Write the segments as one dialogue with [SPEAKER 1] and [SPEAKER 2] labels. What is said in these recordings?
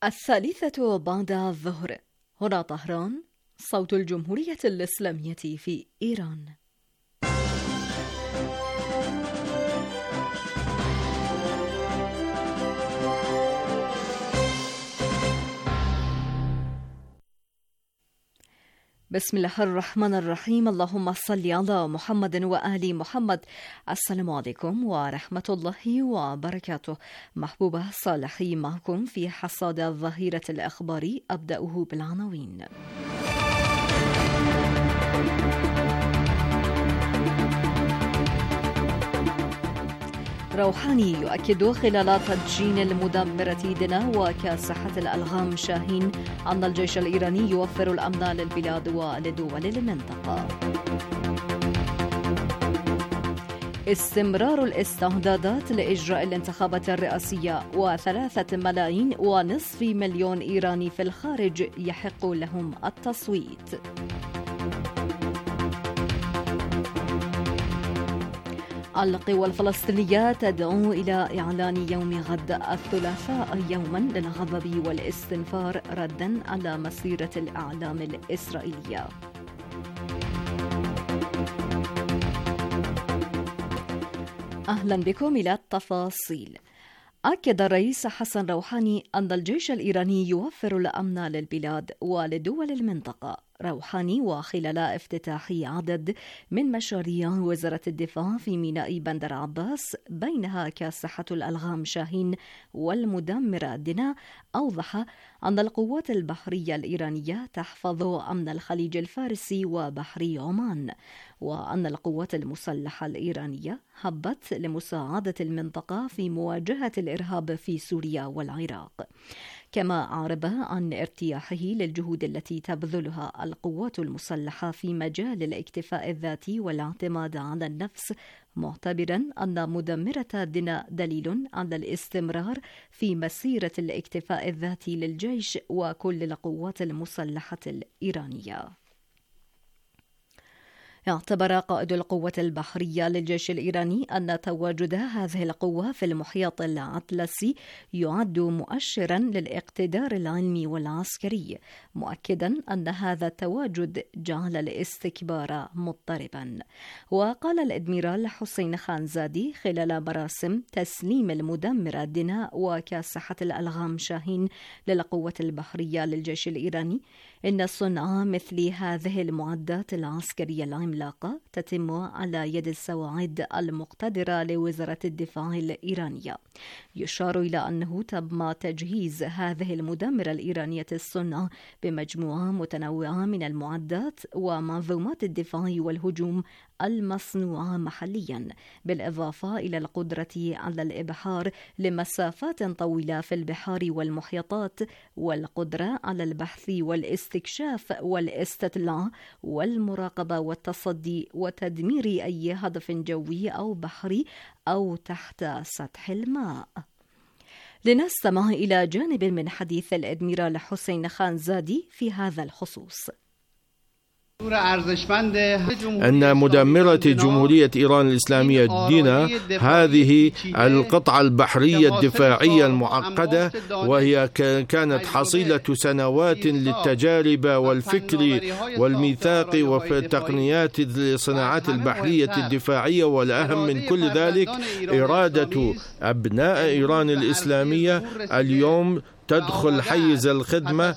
[SPEAKER 1] الثالثة بعد الظهر. هنا طهران، صوت الجمهورية الإسلامية في إيران. بسم الله الرحمن الرحيم. اللهم صل على محمد وآل محمد. السلام عليكم ورحمة الله وبركاته. محبوبة صالحي معكم في حصاد الظهيرة الأخباري. أبدأه بالعناوين. روحاني يؤكد خلال تدشين المدمرة دنا وكاسحة الألغام شاهين أن الجيش الإيراني يوفر الأمن للبلاد ولدول المنطقة. استمرار الاستعدادات لإجراء الانتخابات الرئاسية و3.5 مليون إيراني في الخارج يحق لهم التصويت. القوى الفلسطينية تدعو إلى إعلان يوم غد الثلاثاء يوما للغضب والاستنفار ردا على مسيرة الإعلام الإسرائيلية. أهلا بكم إلى التفاصيل. أكد الرئيس حسن روحاني أن الجيش الإيراني يوفر الأمن للبلاد ولدول المنطقة. روحاني وخلال افتتاح عدد من مشاريع وزارة الدفاع في ميناء بندر عباس بينها كاسحة الألغام شاهين والمدمرة دنا، أوضح أن القوات البحرية الإيرانية تحفظ أمن الخليج الفارسي وبحر عمان، وأن القوات المسلحة الإيرانية هبت لمساعدة المنطقة في مواجهة الإرهاب في سوريا والعراق. كما أعرب عن ارتياحه للجهود التي تبذلها القوات المسلحة في مجال الاكتفاء الذاتي والاعتماد على النفس، معتبرا أن مدمرة دنا دليل على الاستمرار في مسيرة الاكتفاء الذاتي للجيش وكل القوات المسلحة الإيرانية. اعتبر قائد القوة البحرية للجيش الإيراني أن تواجد هذه القوة في المحيط الأطلسي يعد مؤشرا للاقتدار العلمي والعسكري، مؤكدا أن هذا التواجد جعل الاستكبار مضطربا. وقال الأدميرال حسين خانزادي خلال مراسم تسليم المدمرة دنا وكاسحة الألغام شاهين للقوة البحرية للجيش الإيراني إن صنع مثل هذه المعدات العسكرية العملاقة تتم على يد السواعد المقتدرة لوزارة الدفاع الإيرانية. يشار إلى أنه تم تجهيز هذه المدمرة الإيرانية الصنع بمجموعة متنوعة من المعدات ومنظومات الدفاع والهجوم المصنوعة محليا، بالإضافة إلى القدرة على الإبحار لمسافات طويلة في البحار والمحيطات، والقدرة على البحث والاستكشاف والاستطلاع والمراقبة والتصدي وتدمير أي هدف جوي أو بحري أو تحت سطح الماء. لنستمع إلى جانب من حديث الأدميرال حسين خانزادي في هذا الخصوص.
[SPEAKER 2] أن مدمرة جمهورية إيران الإسلامية دنا هذه القطعة البحرية الدفاعية المعقدة، وهي كانت حصيلة سنوات للتجارب والفكر والميثاق وفي التقنيات الصناعات البحرية الدفاعية، والأهم من كل ذلك إرادة أبناء إيران الإسلامية اليوم تدخل حيز الخدمة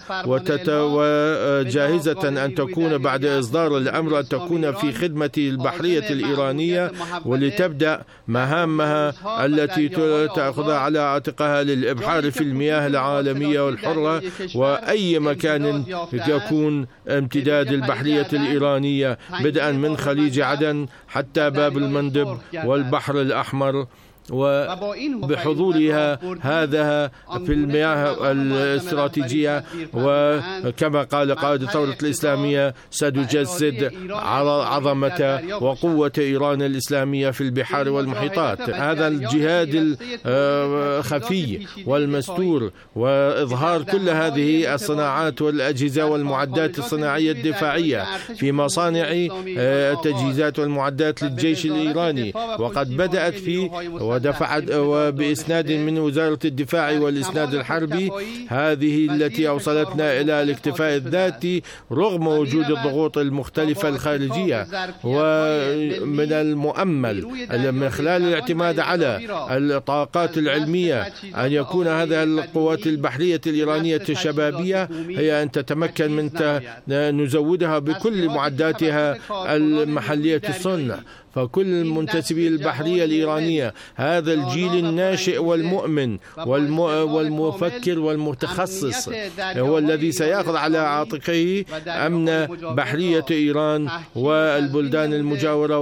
[SPEAKER 2] وجاهزة أن تكون بعد إصدار الأمر أن تكون في خدمة البحرية الإيرانية، ولتبدأ مهامها التي تأخذها على عاتقها للإبحار في المياه العالمية والحرة وأي مكان يكون امتداد البحرية الإيرانية، بدءا من خليج عدن حتى باب المندب والبحر الأحمر، وبحضورها هذا في المياه الاستراتيجية. وكما قال قائد الثورة الإسلامية ستجسد عظمة وقوة إيران الإسلامية في البحار والمحيطات. هذا الجهاد الخفي والمستور وإظهار كل هذه الصناعات والأجهزة والمعدات الصناعية الدفاعية في مصانع التجهيزات والمعدات للجيش الإيراني، وقد بدأت في ودفعت وبإسناد من وزارة الدفاع والإسناد الحربي، هذه التي أوصلتنا إلى الاكتفاء الذاتي رغم وجود الضغوط المختلفة الخارجية. ومن المؤمل من خلال الاعتماد على الطاقات العلمية أن يكون هذا القوات البحرية الإيرانية الشبابية هي أن تتمكن من نزودها بكل معداتها المحلية الصنع. فكل المنتسبي البحرية الإيرانية، هذا الجيل الناشئ والمؤمن والمفكر والمتخصص هو الذي سيأخذ على عاتقه أمن بحرية إيران والبلدان المجاورة،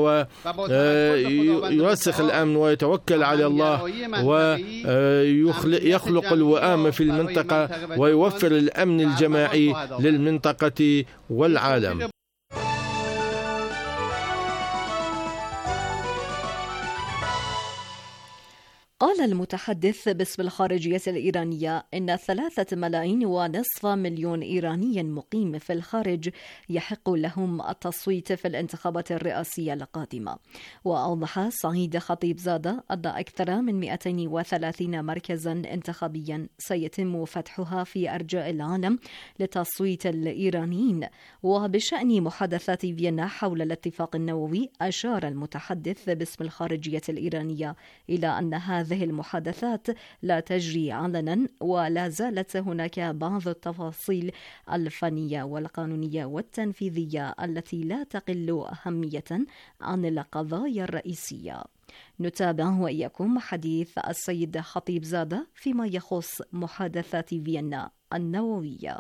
[SPEAKER 2] ويرسخ الأمن ويتوكل على الله ويخلق الوئام في المنطقة ويوفر الأمن الجماعي للمنطقة والعالم.
[SPEAKER 1] قال المتحدث باسم الخارجية الإيرانية إن 3.5 مليون إيراني مقيم في الخارج يحق لهم التصويت في الانتخابات الرئاسية القادمة. وأوضح سعيد خطيبزادة أن أكثر من 230 مركزا انتخابيا سيتم فتحها في أرجاء العالم لتصويت الإيرانيين. وبشأن محادثات فيينا حول الاتفاق النووي، أشار المتحدث باسم الخارجية الإيرانية إلى أن هذه المحادثات لا تجري علنا، ولا زالت هناك بعض التفاصيل الفنية والقانونية والتنفيذية التي لا تقل أهمية عن القضايا الرئيسية. نتابع وإياكم حديث السيد خطيبزادة فيما يخص محادثات فيينا النووية.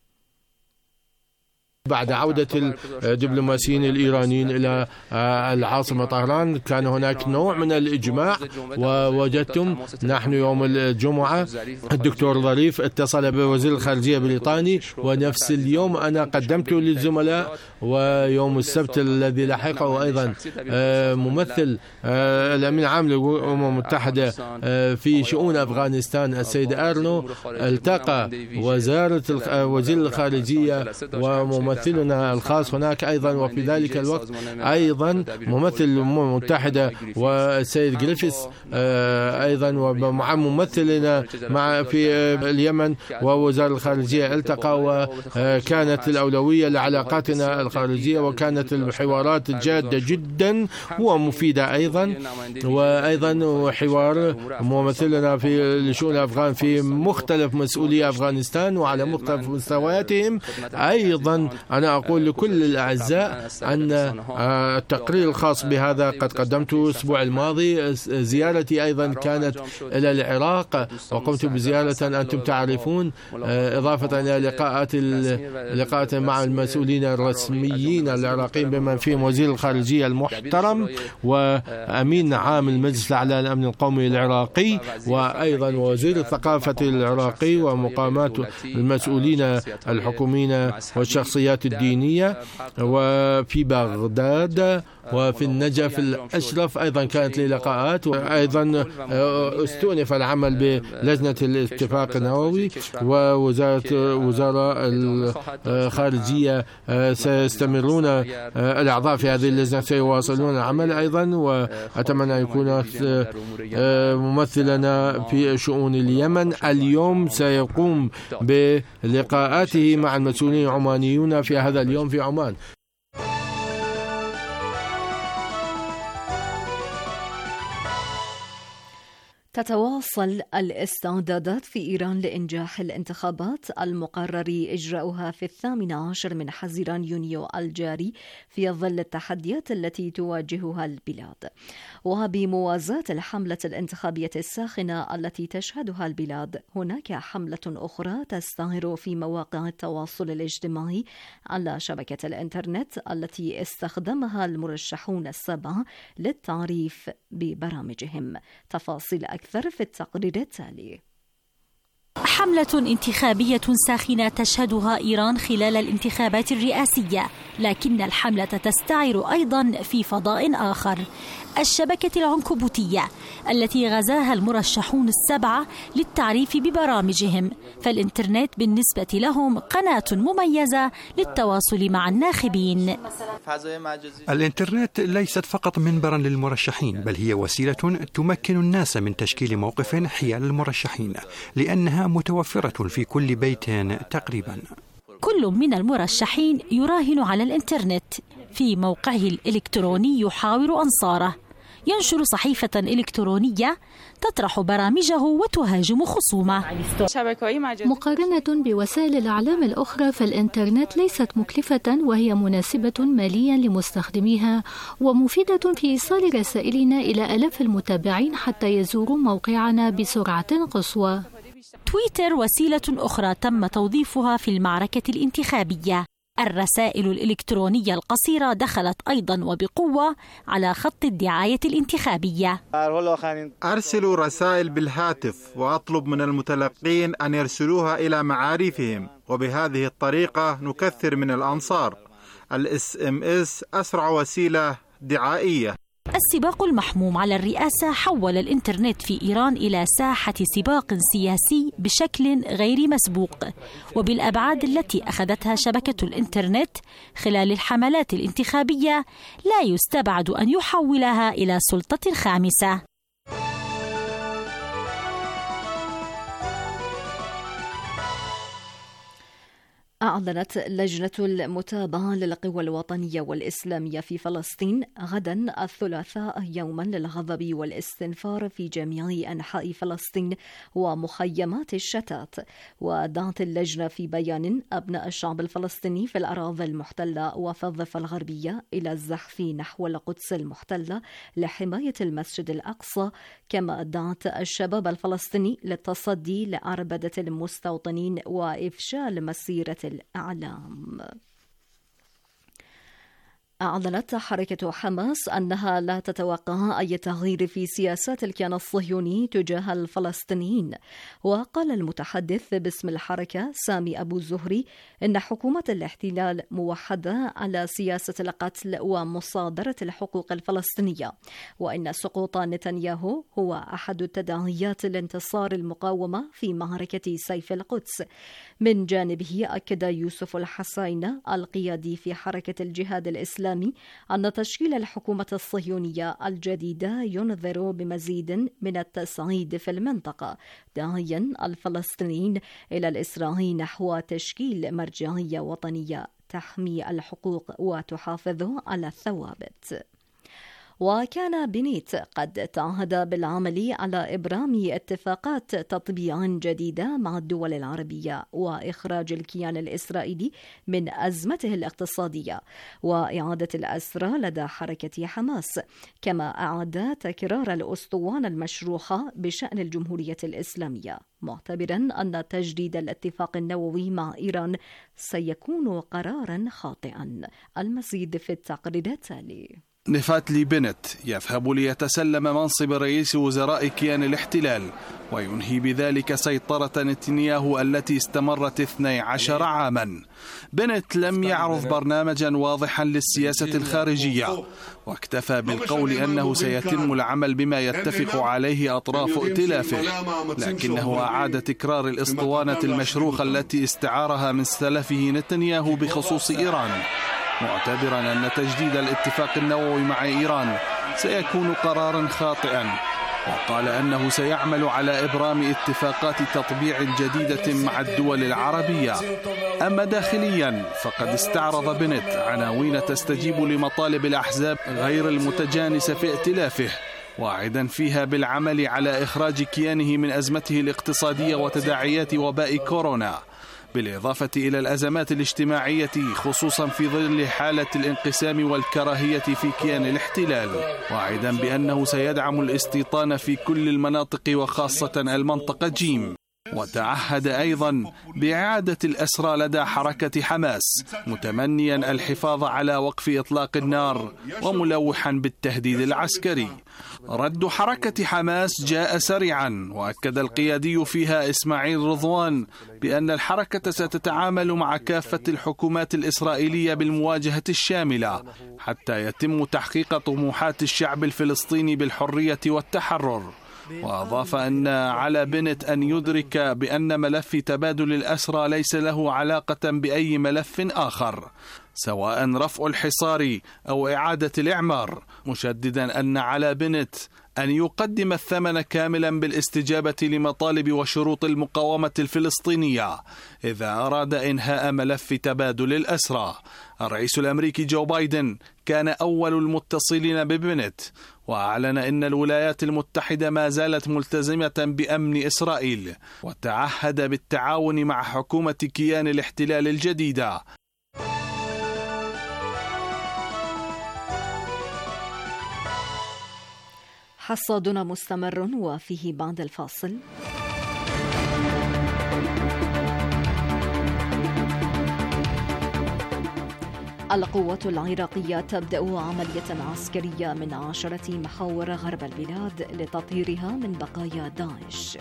[SPEAKER 2] بعد عودة الدبلوماسيين الإيرانيين إلى العاصمة طهران كان هناك نوع من الإجماع، ووجدتم نحن يوم الجمعة الدكتور ظريف اتصل بوزير الخارجية البريطاني، ونفس اليوم أنا قدمت للزملاء، ويوم السبت الذي لحقه أيضا ممثل الأمين العام للأمم المتحدة في شؤون أفغانستان السيد أرنو التقى وزير الخارجية وممثلنا الخاص هناك أيضا، وفي ذلك الوقت أيضا ممثل الأمم المتحدة والسيد جريفيث أيضا، ومع ممثلنا في اليمن ووزارة الخارجية التقى، وكانت الأولوية لعلاقاتنا الخارجية، وكانت الحوارات جادة جدا ومفيدة أيضا. وأيضا حوار ممثلنا في شؤون أفغان في مختلف مسؤولي أفغانستان وعلى مختلف مستوياتهم. أيضا أنا أقول لكل الأعزاء أن التقرير الخاص بهذا قد قدمته الأسبوع الماضي. زيارتي أيضا كانت إلى العراق، وقمت بزيارة أنتم تعرفون، إضافة إلى لقاءات مع المسؤولين الرسميين العراقيين بمن فيهم وزير الخارجية المحترم وأمين عام المجلس الأعلى للأمن القومي العراقي، وأيضا وزير الثقافة العراقي، ومقامات المسؤولين الحكوميين والشخصيات الدينية. وفي بغداد وفي النجف الأشرف أيضا كانت لي لقاءات، وأيضا استؤنف العمل بلجنة الاتفاق النووي، ووزراء الخارجية سيستمرون، الأعضاء في هذه اللجنة سيواصلون العمل أيضا. وأتمنى أن يكون ممثلنا في شؤون اليمن اليوم سيقوم بلقاءاته مع المسؤولين العمانيون في هذا اليوم في عمان.
[SPEAKER 1] تتواصل الاستعدادات في إيران لإنجاح الانتخابات المقرر إجراؤها في 18 من حزيران يونيو الجاري في ظل التحديات التي تواجهها البلاد. وبموازاة الحملة الانتخابية الساخنة التي تشهدها البلاد، هناك حملة أخرى تستعر في مواقع التواصل الاجتماعي على شبكة الإنترنت التي استخدمها المرشحون السبعة للتعريف ببرامجهم. تفاصيل أكثر في التقرير التالي.
[SPEAKER 3] حملة انتخابية ساخنة تشهدها إيران خلال الانتخابات الرئاسية لكن الحملة تستعر أيضا في فضاء آخر، الشبكة العنكبوتية التي غزاها المرشحون السبعة للتعريف ببرامجهم، فالإنترنت بالنسبة لهم قناة مميزة للتواصل مع الناخبين.
[SPEAKER 4] الإنترنت ليست فقط منبرا للمرشحين، بل هي وسيلة تمكن الناس من تشكيل موقف حيال المرشحين، لأنها متوفرة في كل بيت تقريبا.
[SPEAKER 3] كل من المرشحين يراهن على الإنترنت. في موقعه الإلكتروني يحاور أنصاره، ينشر صحيفة إلكترونية تطرح برامجه وتهاجم خصومه.
[SPEAKER 5] مقارنة بوسائل الإعلام الأخرى، فالإنترنت ليست مكلفة، وهي مناسبة ماليا لمستخدميها ومفيدة في إيصال رسائلنا إلى آلاف المتابعين حتى يزوروا موقعنا بسرعة قصوى.
[SPEAKER 3] تويتر وسيلة أخرى تم توظيفها في المعركة الانتخابية. الرسائل الإلكترونية القصيرة دخلت أيضا وبقوة على خط الدعاية الانتخابية.
[SPEAKER 6] أرسل رسائل بالهاتف وأطلب من المتلقين أن يرسلوها إلى معارفهم، وبهذه الطريقة نكثر من الأنصار. الSMS أسرع وسيلة دعائية.
[SPEAKER 3] السباق المحموم على الرئاسة حول الإنترنت في إيران إلى ساحة سباق سياسي بشكل غير مسبوق، وبالأبعاد التي أخذتها شبكة الإنترنت خلال الحملات الانتخابية لا يستبعد أن يحولها إلى سلطة خامسة.
[SPEAKER 1] أعلنت لجنة المتابعة للقوى الوطنية والإسلامية في فلسطين غدا الثلاثاء يوما للغضب والاستنفار في جميع أنحاء فلسطين ومخيمات الشتات. ودعت اللجنة في بيان أبناء الشعب الفلسطيني في الأراضي المحتلة وفي الضفة الغربية إلى الزحف نحو القدس المحتلة لحماية المسجد الأقصى، كما دعت الشباب الفلسطيني للتصدي لأربدة المستوطنين وإفشال مسيرة الإعلام. أعلنت حركة حماس أنها لا تتوقع أي تغيير في سياسات الكيان الصهيوني تجاه الفلسطينيين. وقال المتحدث باسم الحركة سامي أبو الزهري إن حكومة الاحتلال موحدة على سياسة القتل ومصادرة الحقوق الفلسطينية، وإن سقوط نتنياهو هو أحد التداعيات لانتصار المقاومة في معركة سيف القدس. من جانبه أكد يوسف الحسين القيادي في حركة الجهاد الإسلامي أن تشكيل الحكومة الصهيونية الجديدة ينذر بمزيد من التصعيد في المنطقة، داعيا الفلسطينيين إلى الإسراع نحو تشكيل مرجعية وطنية تحمي الحقوق وتحافظ على الثوابت. وكان بنيت قد تعهد بالعمل على إبرام اتفاقات تطبيع جديدة مع الدول العربية وإخراج الكيان الإسرائيلي من أزمته الاقتصادية وإعادة الأسرى لدى حركة حماس، كما أعاد تكرار الأسطوانة المشروخة بشأن الجمهورية الإسلامية، معتبرا أن تجديد الاتفاق النووي مع إيران سيكون قرارا خاطئا. المزيد في التقرير التالي.
[SPEAKER 7] نفاتلي بنت يذهب ليتسلم منصب رئيس وزراء كيان الاحتلال وينهي بذلك سيطرة نتنياهو التي استمرت 12 عاما. بنت لم يعرف برنامجا واضحا للسياسة الخارجية، واكتفى بالقول أنه سيتم العمل بما يتفق عليه أطراف ائتلافه، لكنه أعاد تكرار الأسطوانة المشروخة التي استعارها من سلفه نتنياهو بخصوص إيران، معتبرا أن تجديد الاتفاق النووي مع إيران سيكون قرارا خاطئا، وقال أنه سيعمل على إبرام اتفاقات تطبيع جديدة مع الدول العربية. أما داخليا فقد استعرض بنت عناوين تستجيب لمطالب الأحزاب غير المتجانسة في ائتلافه، واعدا فيها بالعمل على إخراج كيانه من أزمته الاقتصادية وتداعيات وباء كورونا، بالإضافة إلى الأزمات الاجتماعية خصوصا في ظل حالة الانقسام والكراهية في كيان الاحتلال، واعدا بأنه سيدعم الاستيطان في كل المناطق وخاصة المنطقة جيم. وتعهد أيضا بإعادة الأسرى لدى حركة حماس، متمنيا الحفاظ على وقف إطلاق النار وملوحا بالتهديد العسكري. رد حركة حماس جاء سريعا، وأكد القيادي فيها إسماعيل رضوان بأن الحركة ستتعامل مع كافة الحكومات الإسرائيلية بالمواجهة الشاملة حتى يتم تحقيق طموحات الشعب الفلسطيني بالحرية والتحرر. وأضاف أن على بنت أن يدرك بأن ملف تبادل الأسرى ليس له علاقة بأي ملف آخر، سواء رفع الحصار أو إعادة الإعمار، مشددا أن على بنت أن يقدم الثمن كاملا بالاستجابة لمطالب وشروط المقاومة الفلسطينية إذا أراد إنهاء ملف تبادل الأسرى. الرئيس الأمريكي جو بايدن كان أول المتصلين ببنت، وأعلن أن الولايات المتحدة ما زالت ملتزمة بأمن إسرائيل، وتعهد بالتعاون مع حكومة كيان الاحتلال الجديدة.
[SPEAKER 1] حصادنا مستمر وفيه بعد الفاصل. القوات العراقية تبدأ عملية عسكرية من 10 محاور غرب البلاد لتطهيرها من بقايا داعش.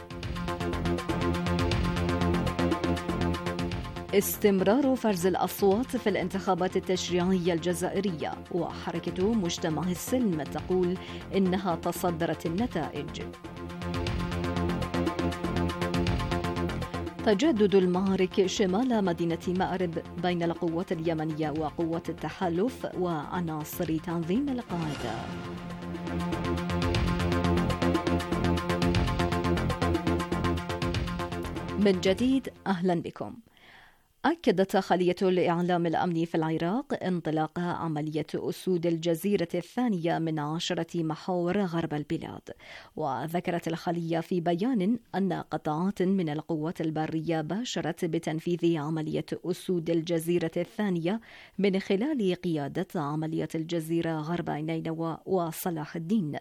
[SPEAKER 1] استمرار فرز الأصوات في الانتخابات التشريعية الجزائرية، وحركة مجتمع السلم تقول إنها تصدرت النتائج. تجدد المعارك شمال مدينة مأرب بين القوات اليمنية وقوات التحالف وعناصر تنظيم القاعدة. من جديد أهلا بكم. أكدت خلية الإعلام الأمني في العراق انطلاق عملية أسود الجزيرة الثانية من 10 محاور غرب البلاد. وذكرت الخلية في بيان أن قطاعات من القوات البرية باشرت بتنفيذ عملية أسود الجزيرة الثانية من خلال قيادة عملية الجزيرة غرب نينوى وصلاح الدين،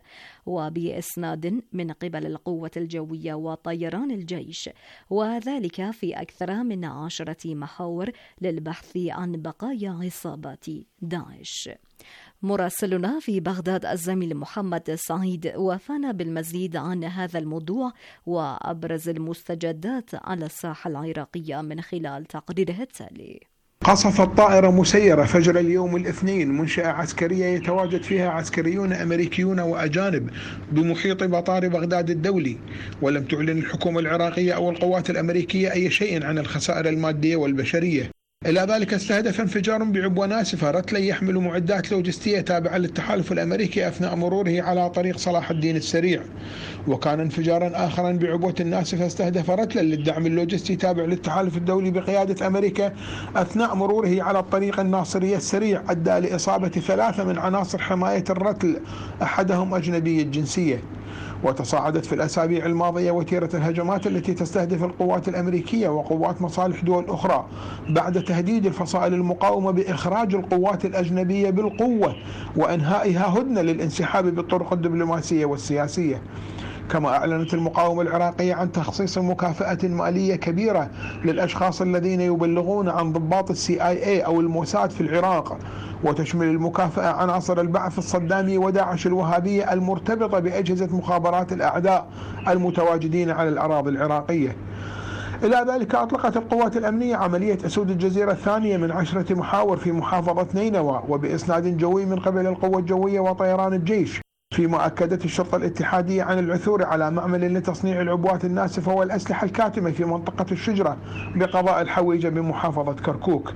[SPEAKER 1] وبإسناد من قبل القوة الجوية وطيران الجيش، وذلك في أكثر من 10 محاور للبحث عن بقايا عصابات داعش. مراسلنا في بغداد الزميل محمد سعيد وفانا بالمزيد عن هذا الموضوع وأبرز المستجدات على الساحة العراقية من خلال تقريره التالي.
[SPEAKER 8] قصفت طائرة مسيرة فجر اليوم الاثنين منشأة عسكرية يتواجد فيها عسكريون أمريكيون وأجانب بمحيط مطار بغداد الدولي، ولم تعلن الحكومة العراقية أو القوات الأمريكية أي شيء عن الخسائر المادية والبشرية. إلى ذلك استهدف انفجار بعبوة ناسفة رتلي يحمل معدات لوجستية تابعة للتحالف الأمريكي أثناء مروره على طريق صلاح الدين السريع. وكان انفجارا آخرا بعبوة ناسفة استهدف رتلا للدعم اللوجستي تابع للتحالف الدولي بقيادة أمريكا أثناء مروره على الطريق الناصرية السريع، أدى لإصابة 3 من عناصر حماية الرتل أحدهم أجنبي الجنسية. وتصاعدت في الأسابيع الماضية وتيرة الهجمات التي تستهدف القوات الأمريكية وقوات مصالح دول أخرى بعد تهديد الفصائل المقاومة بإخراج القوات الأجنبية بالقوة وإنهائها هدنة للانسحاب بالطرق الدبلوماسية والسياسية. كما أعلنت المقاومة العراقية عن تخصيص مكافأة مالية كبيرة للأشخاص الذين يبلغون عن ضباط CIA أو الموساد في العراق، وتشمل المكافأة عناصر البعث الصدامي وداعش الوهابية المرتبطة بأجهزة مخابرات الأعداء المتواجدين على الأراضي العراقية. إلى ذلك أطلقت القوات الأمنية عملية أسود الجزيرة الثانية من 10 محاور في محافظة نينوى وبإسناد جوي من قبل القوة الجوية وطيران الجيش، فيما أكدت الشرطة الاتحادية عن العثور على معمل لتصنيع العبوات الناسفة والأسلحة الكاتمة في منطقة الشجرة بقضاء الحويجة بمحافظة كركوك.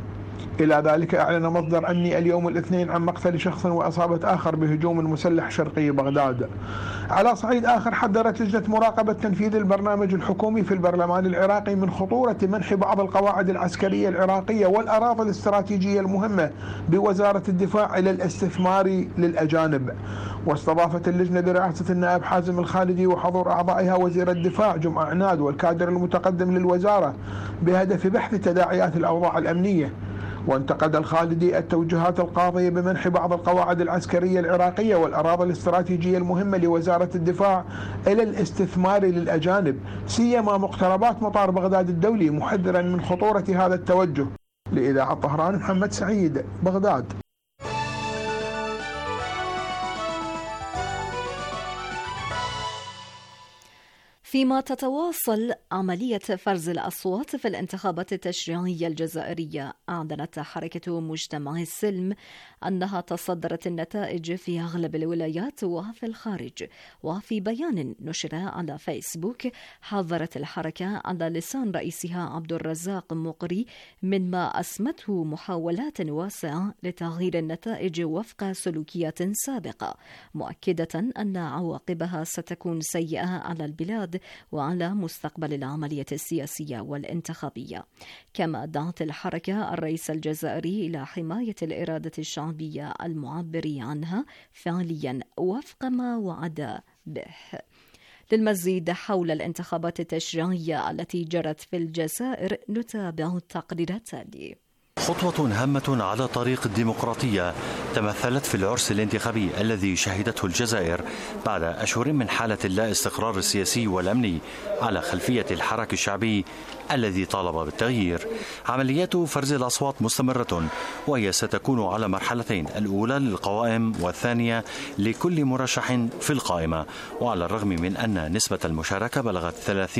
[SPEAKER 8] إلى ذلك أعلن مصدر أمني اليوم الاثنين عن مقتل شخص وإصابة آخر بهجوم مسلح شرقي بغداد. على صعيد آخر حذرت لجنة مراقبة تنفيذ البرنامج الحكومي في البرلمان العراقي من خطورة منح بعض القواعد العسكرية العراقية والأراضي الاستراتيجية المهمة بوزارة الدفاع إلى الاستثمار للأجانب. واستضافت اللجنة برئاسة النائب حازم الخالدي وحضور أعضائها وزير الدفاع جمعة عناد والكادر المتقدم للوزارة بهدف بحث تداعيات الأوضاع الأمنية. وانتقد الخالدي التوجهات القاضية بمنح بعض القواعد العسكرية العراقية والأراضي الاستراتيجية المهمة لوزارة الدفاع إلى الاستثمار للأجانب، سيما مقتربات مطار بغداد الدولي، محذرا من خطورة هذا التوجه. لإذاعة طهران، محمد سعيد، بغداد.
[SPEAKER 1] فيما تتواصل عملية فرز الأصوات في الانتخابات التشريعية الجزائرية، أعلنت حركة مجتمع السلم أنها تصدرت النتائج في أغلب الولايات وفي الخارج. وفي بيان نشر على فيسبوك، حذرت الحركة على لسان رئيسها عبد الرزاق مقري مما أسمته محاولات واسعة لتغيير النتائج وفق سلوكيات سابقة، مؤكدة أن عواقبها ستكون سيئة على البلاد وعلى مستقبل العملية السياسية والانتخابية. كما دعت الحركة الرئيس الجزائري إلى حماية الإرادة الشعبية المعبر عنها فعليا وفق ما وعد به. للمزيد حول الانتخابات التشريعية التي جرت في الجزائر، نتابع التقرير التالي.
[SPEAKER 9] خطوة هامة على طريق الديمقراطية تمثلت في العرس الانتخابي الذي شهدته الجزائر بعد أشهر من حالة اللا استقرار السياسي والأمني على خلفية الحراك الشعبي الذي طالب بالتغيير. عمليات فرز الأصوات مستمرة، وهي ستكون على مرحلتين، الأولى للقوائم والثانية لكل مرشح في القائمة. وعلى الرغم من أن نسبة المشاركة بلغت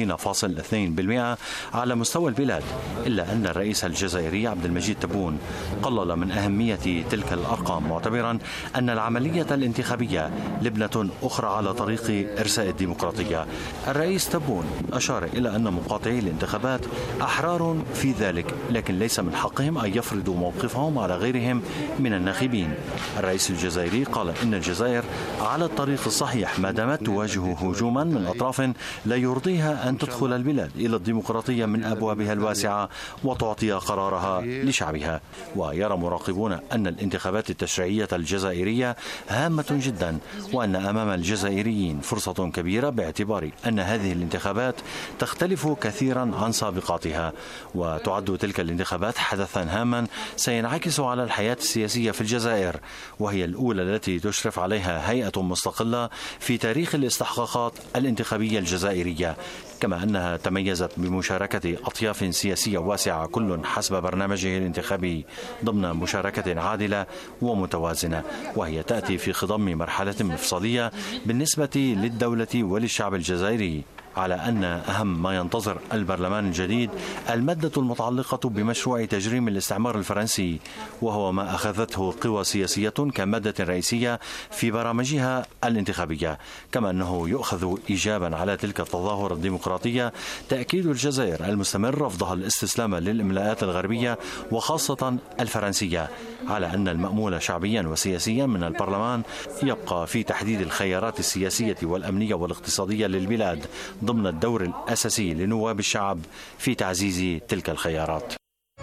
[SPEAKER 9] 30.2% على مستوى البلاد، إلا أن الرئيس الجزائري عبد المجيد تبون قلل من أهمية تلك الأرقام، معتبرا أن العملية الانتخابية لبنة أخرى على طريق إرساء الديمقراطية. الرئيس تبون أشار إلى أن مقاطعي الانتخابات أحرار في ذلك، لكن ليس من حقهم أن يفرضوا موقفهم على غيرهم من الناخبين. الرئيس الجزائري قال إن الجزائر على الطريق الصحيح ما دامت تواجه هجوما من أطراف لا يرضيها أن تدخل البلاد إلى الديمقراطية من أبوابها الواسعة وتعطي قرارها لشعبها. ويرى مراقبون أن الانتخابات التشريعية الجزائرية هامة جدا، وأن أمام الجزائريين فرصة كبيرة باعتبار أن هذه الانتخابات تختلف كثيرا عن سابقاتها، وتعد تلك الانتخابات حدثا هاما سينعكس على الحياة السياسية في الجزائر، وهي الأولى التي تشرف عليها هيئة مستقلة في تاريخ الاستحقاقات الانتخابية الجزائرية، كما أنها تميزت بمشاركة أطياف سياسية واسعة كل حسب برنامجه الانتخابي ضمن مشاركة عادلة ومتوازنة، وهي تأتي في خضم مرحلة مفصلية بالنسبة للدولة وللشعب الجزائري، على أن أهم ما ينتظر البرلمان الجديد المادة المتعلقة بمشروع تجريم الاستعمار الفرنسي، وهو ما أخذته قوى سياسية كمادة رئيسية في برامجها الانتخابية. كما أنه يؤخذ إيجابا على تلك التظاهرة الديمقراطية تأكيد الجزائر المستمر رفضها الاستسلام للإملاءات الغربية وخاصة الفرنسية، على أن المأمول شعبيا وسياسيا من البرلمان يبقى في تحديد الخيارات السياسية والأمنية والاقتصادية للبلاد ضمن الدور الأساسي لنواب الشعب في تعزيز تلك الخيارات.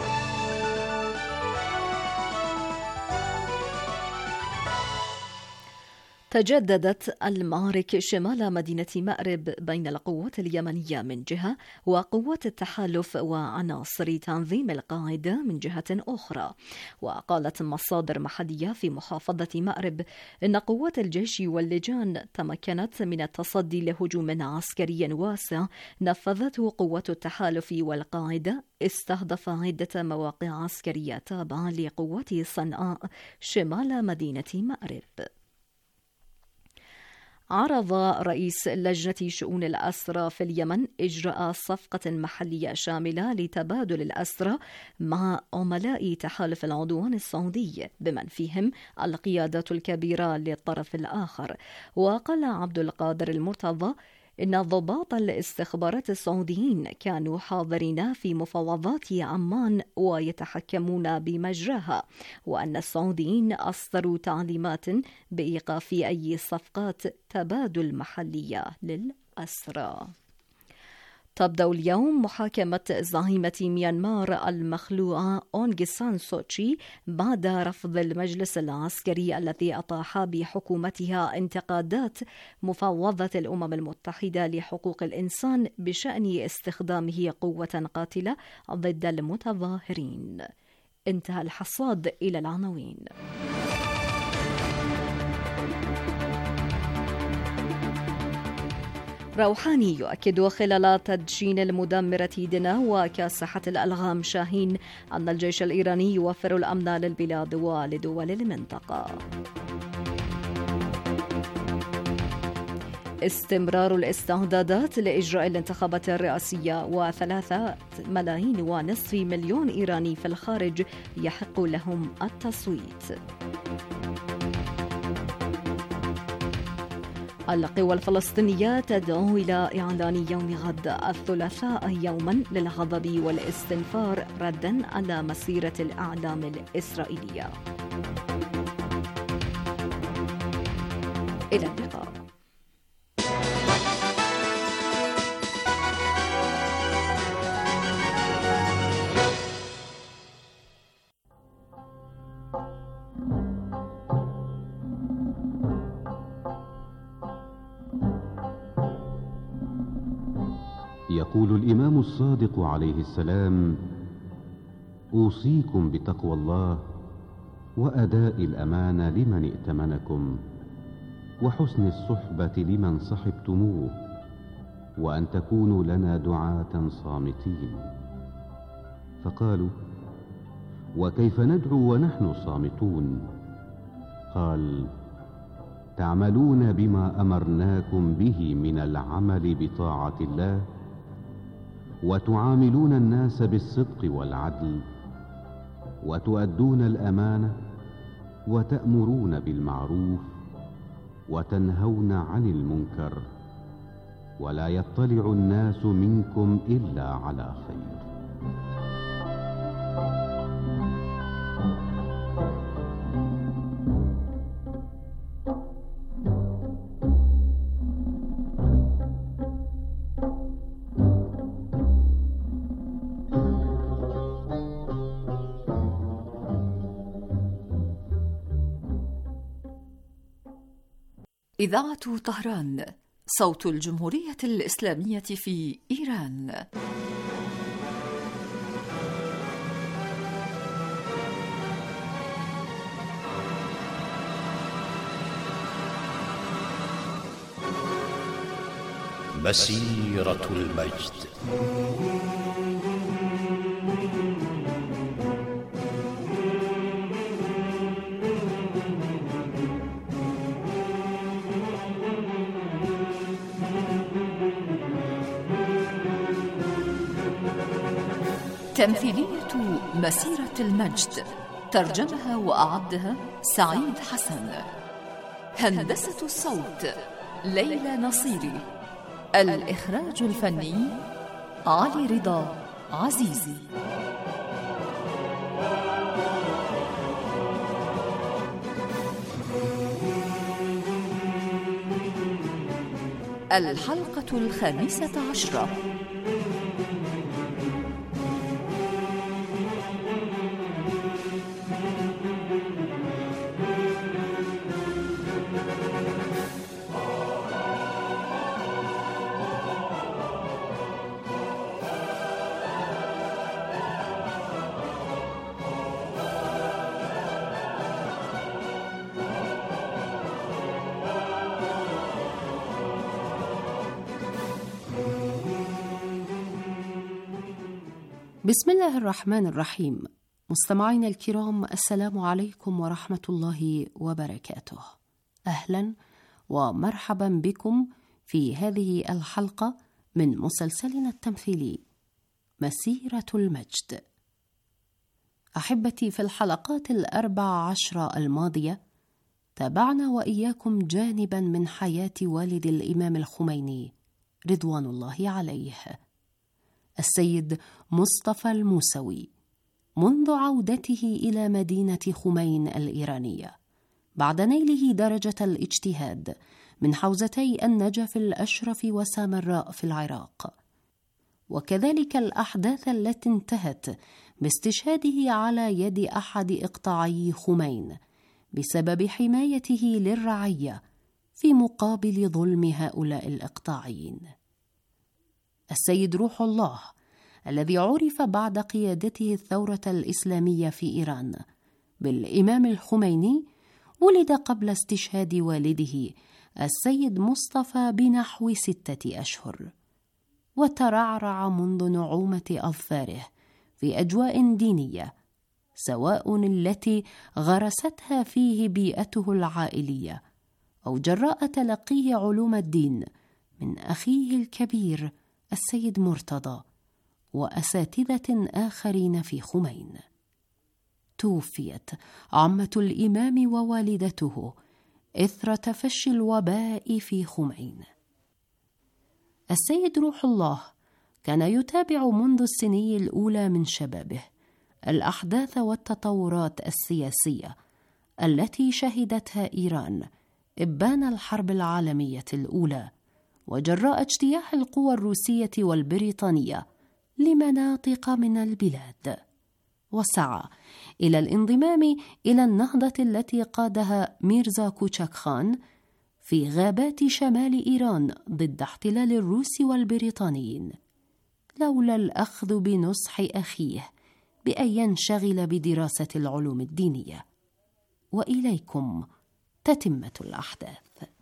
[SPEAKER 1] تجددت المعارك شمال مدينة مأرب بين القوات اليمنية من جهة وقوات التحالف وعناصر تنظيم القاعدة من جهة أخرى. وقالت مصادر محلية في محافظة مأرب إن قوات الجيش واللجان تمكنت من التصدي لهجوم عسكري واسع نفذته قوات التحالف والقاعدة استهدف عدة مواقع عسكرية تابعة لقوات صنعاء شمال مدينة مأرب. عرض رئيس لجنة شؤون الأسرى في اليمن إجراء صفقة محلية شاملة لتبادل الأسرى مع عملاء تحالف العدوان السعودي بمن فيهم القيادات الكبيرة للطرف الآخر. وقال عبد القادر المرتضى إن ضباط الاستخبارات السعوديين كانوا حاضرين في مفاوضات عمان ويتحكمون بمجراها، وأن السعوديين أصدروا تعليمات بإيقاف أي صفقات تبادل محلية للأسرى. تبدأ اليوم محاكمة زعيمة ميانمار المخلوعة أونغ سان سوتشي بعد رفض المجلس العسكري الذي أطاح بحكومتها انتقادات مفوضة الأمم المتحدة لحقوق الإنسان بشأن استخدامه قوة قاتلة ضد المتظاهرين. انتهى الحصاد. إلى العناوين. روحاني يؤكد خلال تدشين المدمرة دنا وكاسحة الألغام شاهين أن الجيش الإيراني يوفر الأمن للبلاد ولدول المنطقة. استمرار الاستعدادات لإجراء الانتخابات الرئاسية و3.5 مليون إيراني في الخارج يحق لهم التصويت. القوى الفلسطينية تدعو إلى إعلان يوم غد الثلاثاء يوما للغضب والاستنفار ردا على مسيرة الأعلام الإسرائيلية. إلى اللقاء.
[SPEAKER 10] يقول الإمام الصادق عليه السلام: أوصيكم بتقوى الله وأداء الأمانة لمن ائتمنكم وحسن الصحبة لمن صحبتموه وأن تكونوا لنا دعاة صامتين. فقالوا: وكيف ندعو ونحن صامتون؟ قال: تعملون بما أمرناكم به من العمل بطاعة الله وتعاملون الناس بالصدق والعدل وتؤدون الأمانة وتأمرون بالمعروف وتنهون عن المنكر ولا يطلع الناس منكم إلا على خير.
[SPEAKER 11] إذاعة طهران، صوت الجمهورية الإسلامية في إيران.
[SPEAKER 12] مسيرة المجد.
[SPEAKER 11] تمثيلية مسيرة المجد، ترجمها وأعدها سعيد حسن. هندسة الصوت ليلى نصيري. الإخراج الفني علي رضا عزيزي. الحلقة 15.
[SPEAKER 13] بسم الله الرحمن الرحيم. مستمعينا الكرام، السلام عليكم ورحمة الله وبركاته. أهلا ومرحبا بكم في هذه الحلقة من مسلسلنا التمثيلي مسيرة المجد. أحبتي، في الحلقات 14 الماضية تابعنا وإياكم جانبا من حياة والد الإمام الخميني رضوان الله عليه، السيد مصطفى الموسوي، منذ عودته إلى مدينة خمين الإيرانية بعد نيله درجة الاجتهاد من حوزتي النجف الأشرف وسامراء في العراق، وكذلك الأحداث التي انتهت باستشهاده على يد أحد إقطاعي خمين بسبب حمايته للرعية في مقابل ظلم هؤلاء الإقطاعيين. السيد روح الله الذي عرف بعد قيادته الثورة الإسلامية في إيران بالإمام الخميني، ولد قبل استشهاد والده السيد مصطفى بنحو 6 أشهر، وترعرع منذ نعومة أظفاره في أجواء دينية، سواء التي غرستها فيه بيئته العائلية أو جراء تلقيه علوم الدين من أخيه الكبير السيد مرتضى وأساتذة آخرين في خمين. توفيت عمة الإمام ووالدته إثر تفشي الوباء في خمين. السيد روح الله كان يتابع منذ السنين الأولى من شبابه الأحداث والتطورات السياسية التي شهدتها إيران إبان الحرب العالمية الأولى، وجراء اجتياح القوى الروسية والبريطانية لمناطق من البلاد، وسعى إلى الانضمام إلى النهضة التي قادها ميرزا كوتشاك خان في غابات شمال إيران ضد احتلال الروس والبريطانيين، لولا الأخذ بنصح أخيه بأن ينشغل بدراسة العلوم الدينية. وإليكم تتمة الأحداث.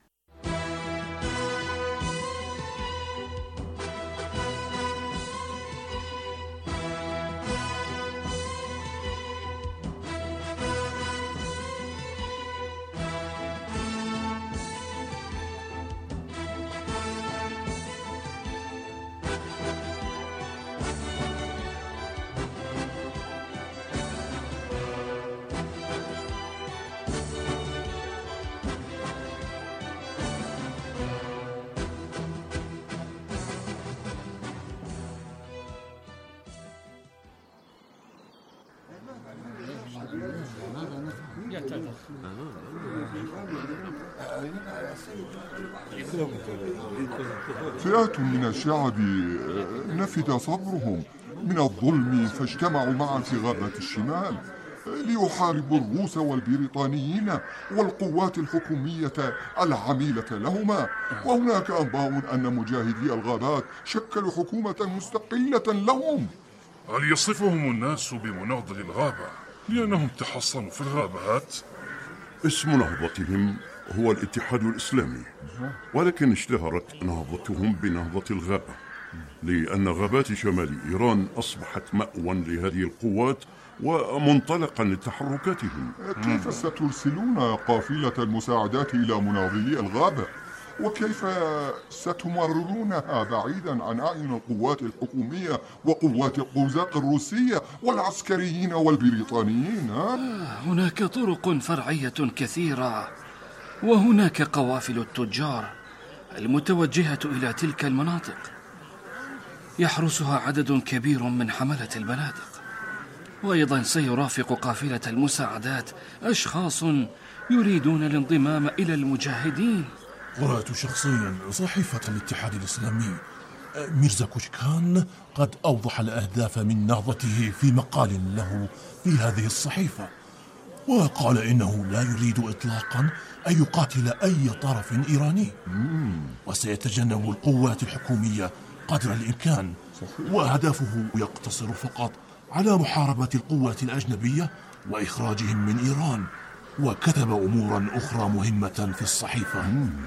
[SPEAKER 14] فئات من الشعب نفد صبرهم من الظلم فاجتمعوا معا في غابة الشمال ليحاربوا الروس والبريطانيين والقوات الحكومية العميلة لهما. وهناك أنباء أن مجاهدي الغابات شكلوا حكومة مستقلة لهم.
[SPEAKER 15] هل يصفهم الناس بمناضل الغابة لأنهم تحصنوا في الغابات؟
[SPEAKER 16] اسم نهضتهم هو الاتحاد الإسلامي، ولكن اشتهرت نهضتهم بنهضة الغابة لأن غابات شمال إيران أصبحت مأوى لهذه القوات ومنطلقا لتحركاتهم.
[SPEAKER 14] كيف سترسلون قافلة المساعدات إلى مناضلي الغابة؟ وكيف ستمررونها بعيدا عن أعين القوات الحكومية وقوات القوزاق الروسية والعسكريين والبريطانيين؟
[SPEAKER 17] هناك طرق فرعية كثيرة، وهناك قوافل التجار المتوجهة إلى تلك المناطق يحرسها عدد كبير من حملة البنادق، وأيضا سيرافق قافلة المساعدات أشخاص يريدون الانضمام إلى المجاهدين.
[SPEAKER 18] قرأت شخصيا صحيفة الاتحاد الإسلامي. ميرزا كوشكان قد أوضح الأهداف من نهضته في مقال له في هذه الصحيفة، وقال إنه لا يريد إطلاقا أن يقاتل أي طرف إيراني، وسيتجنب القوات الحكومية قدر الإمكان، وهدفه يقتصر فقط على محاربة القوات الأجنبية وإخراجهم من إيران. وكتب أمورا أخرى مهمة في الصحيفة.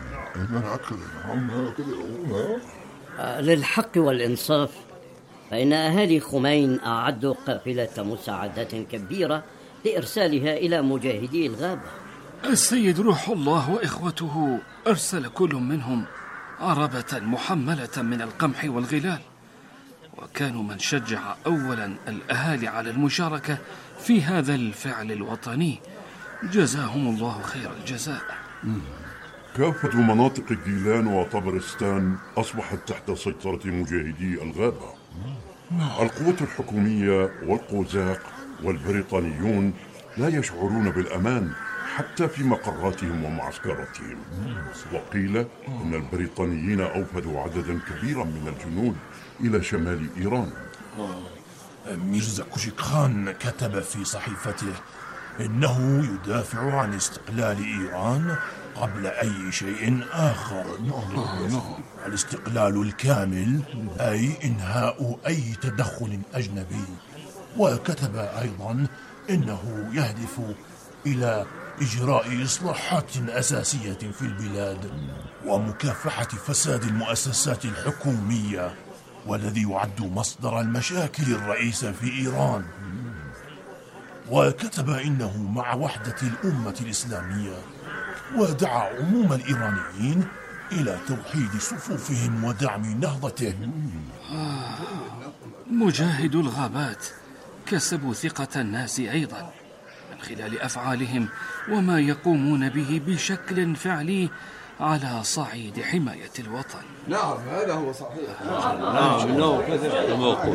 [SPEAKER 19] للحق والإنصاف فإن أهالي خمين أعدوا قافلة مساعدات كبيرة لإرسالها إلى مجاهدي الغابة.
[SPEAKER 17] السيد روح الله وإخوته أرسل كل منهم عربة محملة من القمح والغلال، وكانوا من شجع أولا الأهالي على المشاركة في هذا الفعل الوطني، جزاهم الله خير الجزاء.
[SPEAKER 16] كافة مناطق الجيلان وطبرستان أصبحت تحت سيطرة مجاهدي الغابة. القوات الحكومية والقوزاق والبريطانيون لا يشعرون بالأمان حتى في مقراتهم ومعسكراتهم. وقيل أن البريطانيين أوفدوا عددا كبيرا من الجنود إلى شمال إيران.
[SPEAKER 18] ميرزا كوشك خان كتب في صحيفته إنه يدافع عن استقلال إيران قبل أي شيء آخر. الاستقلال الكامل أي إنهاء أي تدخل أجنبي. وكتب أيضا إنه يهدف إلى إجراء إصلاحات أساسية في البلاد ومكافحة فساد المؤسسات الحكومية، والذي يعد مصدر المشاكل الرئيسة في إيران. وكتب إنه مع وحدة الأمة الإسلامية، ودعا عموم الإيرانيين إلى توحيد صفوفهم ودعم نهضته.
[SPEAKER 17] مجاهدو الغابات كسبوا ثقة الناس أيضا من خلال أفعالهم وما يقومون به بشكل فعلي على صعيد حماية الوطن.
[SPEAKER 20] نعم هذا هو صحيح.
[SPEAKER 12] نعم كذا موقول.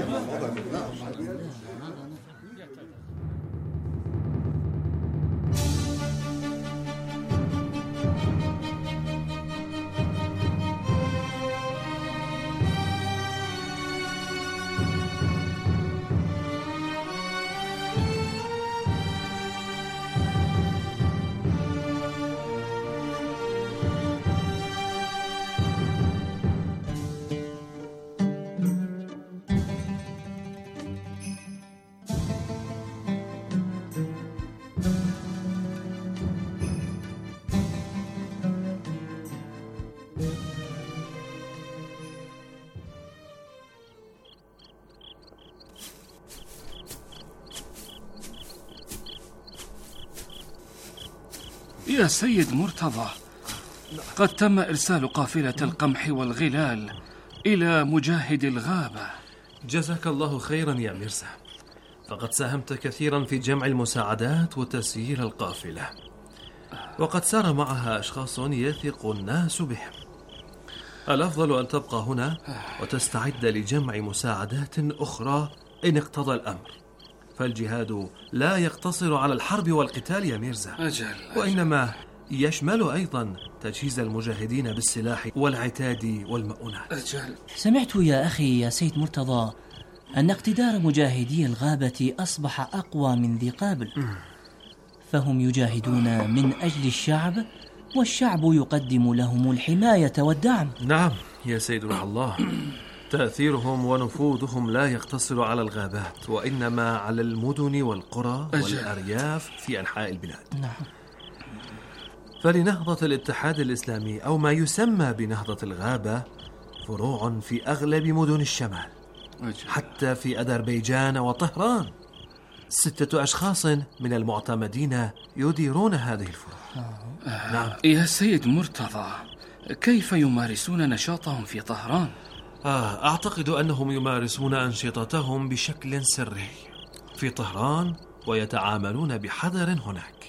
[SPEAKER 17] يا سيد مرتضى، قد تم إرسال قافلة القمح والغلال إلى مجاهد الغابة.
[SPEAKER 21] جزاك الله خيرا يا ميرزا، فقد ساهمت كثيرا في جمع المساعدات وتسيير القافلة، وقد سار معها أشخاص يثق الناس بهم. الأفضل أن تبقى هنا وتستعد لجمع مساعدات أخرى إن اقتضى الأمر، فالجهاد لا يقتصر على الحرب والقتال يا ميرزا، وإنما يشمل أيضا تجهيز المجاهدين بالسلاح والعتاد والمؤونات.
[SPEAKER 22] سمعت يا أخي يا سيد مرتضى أن اقتدار مجاهدي الغابة أصبح أقوى من ذي قابل، فهم يجاهدون من أجل الشعب، والشعب يقدم لهم الحماية والدعم.
[SPEAKER 21] نعم يا سيد روح الله، تأثيرهم ونفوذهم لا يقتصر على الغابات، وإنما على المدن والقرى والأرياف في أنحاء البلاد.
[SPEAKER 22] نعم.
[SPEAKER 21] فلنهضة الاتحاد الإسلامي أو ما يسمى بنهضة الغابة فروع في أغلب مدن الشمال، حتى في أذربيجان وطهران. 6 أشخاص من المعتمدين يديرون هذه الفروع.
[SPEAKER 17] نعم. يا سيد مرتضى، كيف يمارسون نشاطهم في طهران؟
[SPEAKER 21] أعتقد أنهم يمارسون أنشطتهم بشكل سري في طهران ويتعاملون بحذر هناك.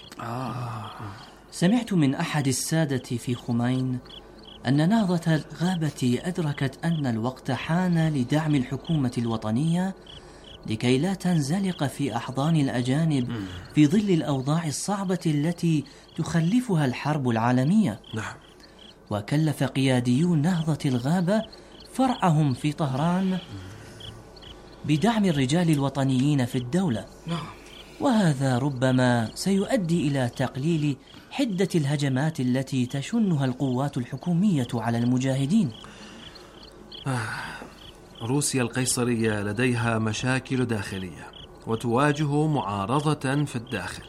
[SPEAKER 22] سمعت من أحد السادة في خمين أن نهضة الغابة أدركت أن الوقت حان لدعم الحكومة الوطنية لكي لا تنزلق في أحضان الأجانب في ظل الأوضاع الصعبة التي تخلفها الحرب العالمية.
[SPEAKER 21] نعم.
[SPEAKER 22] وكلف قياديو نهضة الغابة فرعهم في طهران بدعم الرجال الوطنيين في الدولة.
[SPEAKER 17] نعم.
[SPEAKER 22] وهذا ربما سيؤدي إلى تقليل حدة الهجمات التي تشنها القوات الحكومية على المجاهدين.
[SPEAKER 21] روسيا القيصرية لديها مشاكل داخلية وتواجه معارضة في الداخل،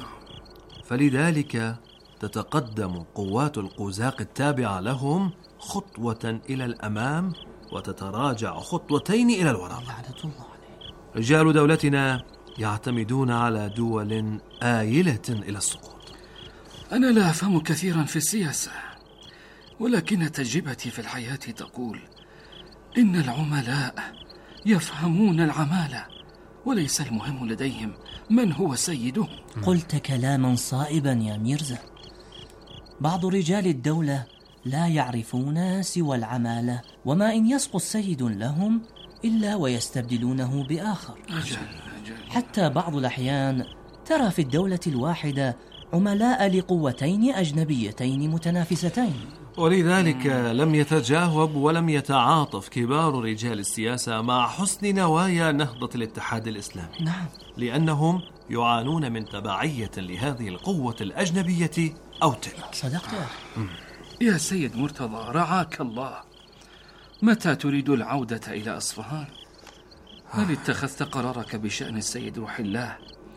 [SPEAKER 21] فلذلك تتقدم قوات القوزاق التابعة لهم خطوة إلى الأمام وتتراجع خطوتين إلى الوراء. رجال دولتنا يعتمدون على دول آيلة إلى السقوط.
[SPEAKER 17] أنا لا أفهم كثيرا في السياسة، ولكن تجربتي في الحياة تقول إن العملاء يفهمون العمالة، وليس المهم لديهم من هو سيدهم.
[SPEAKER 22] قلت كلاما صائبا يا ميرزا. بعض رجال الدولة لا يعرفون سوى العمالة، وما إن يسقط سيد لهم إلا ويستبدلونه بآخر. حتى بعض الأحيان ترى في الدولة الواحدة عملاء لقوتين أجنبيتين متنافستين.
[SPEAKER 21] ولذلك لم يتجاوب ولم يتعاطف كبار رجال السياسة مع حسن نوايا نهضة الاتحاد الإسلامي.
[SPEAKER 22] نعم.
[SPEAKER 21] لأنهم يعانون من تبعية لهذه القوة الأجنبية أو تلك.
[SPEAKER 22] صدقت
[SPEAKER 17] يا سيد مرتضى، رعاك الله. متى تريد العودة إلى أصفهان؟ هل اتخذت قرارك بشأن السيد روح الله؟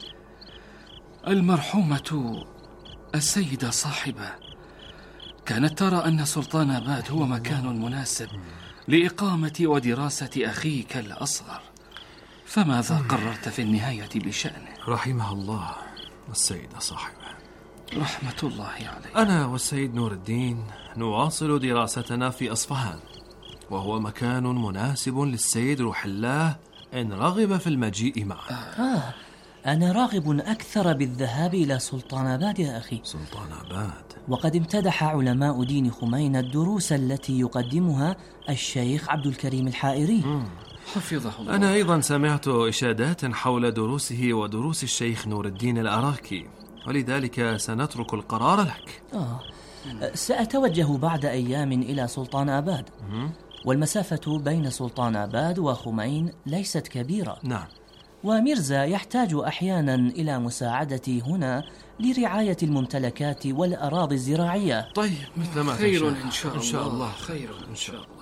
[SPEAKER 17] المرحومة السيدة صاحبة كانت ترى أن سلطان آباد هو مكان مناسب لإقامة ودراسة أخيك الأصغر، فماذا قررت في النهاية بشأنه؟
[SPEAKER 21] رحمها الله السيدة صاحبة.
[SPEAKER 17] رحمة الله عليه.
[SPEAKER 21] أنا والسيد نور الدين نواصل دراستنا في أصفهان، وهو مكان مناسب للسيد روح الله إن رغب في المجيء معه.
[SPEAKER 22] أنا راغب أكثر بالذهاب إلى سلطان آباد يا أخي.
[SPEAKER 21] سلطان آباد.
[SPEAKER 22] وقد امتدح علماء دين خمين الدروس التي يقدمها الشيخ عبد الكريم الحائري
[SPEAKER 17] حفظه الله.
[SPEAKER 21] أنا أيضا سمعت إشادات حول دروسه ودروس الشيخ نور الدين الأراكي، ولذلك سنترك القرار لك.
[SPEAKER 22] سأتوجه بعد أيام إلى سلطان آباد، والمسافة بين سلطان آباد وخمين ليست كبيرة.
[SPEAKER 21] نعم.
[SPEAKER 22] وميرزا يحتاج أحيانا إلى مساعدتي هنا لرعاية الممتلكات والأراضي الزراعية.
[SPEAKER 21] طيب، مثل ما
[SPEAKER 17] خير إن شاء الله. خير إن شاء الله.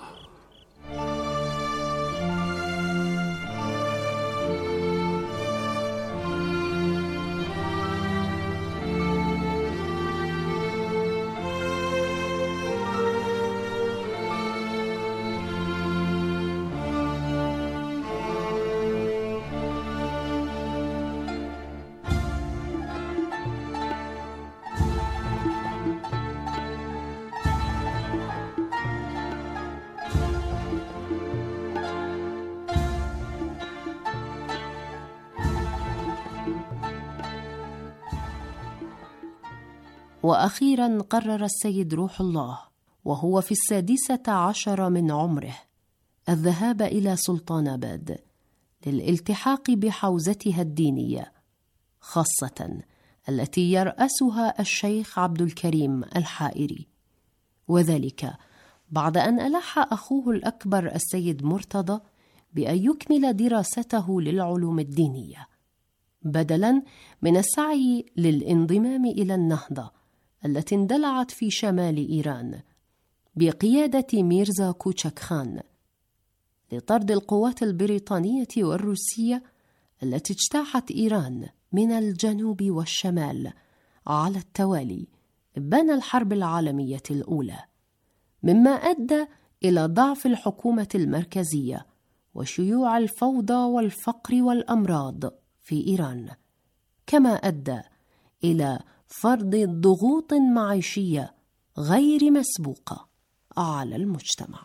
[SPEAKER 13] وأخيرا قرر السيد روح الله وهو في 16 من عمره الذهاب إلى سلطان آباد للالتحاق بحوزتها الدينية، خاصة التي يرأسها الشيخ عبد الكريم الحائري، وذلك بعد أن ألح أخوه الأكبر السيد مرتضى بأن يكمل دراسته للعلوم الدينية بدلاً من السعي للانضمام إلى النهضة التي اندلعت في شمال إيران بقيادة ميرزا كوتشك خان لطرد القوات البريطانية والروسية التي اجتاحت إيران من الجنوب والشمال على التوالي إبان الحرب العالمية الأولى، مما أدى إلى ضعف الحكومة المركزية وشيوع الفوضى والفقر والأمراض في إيران، كما أدى إلى فرض ضغوط معيشية غير مسبوقة على المجتمع.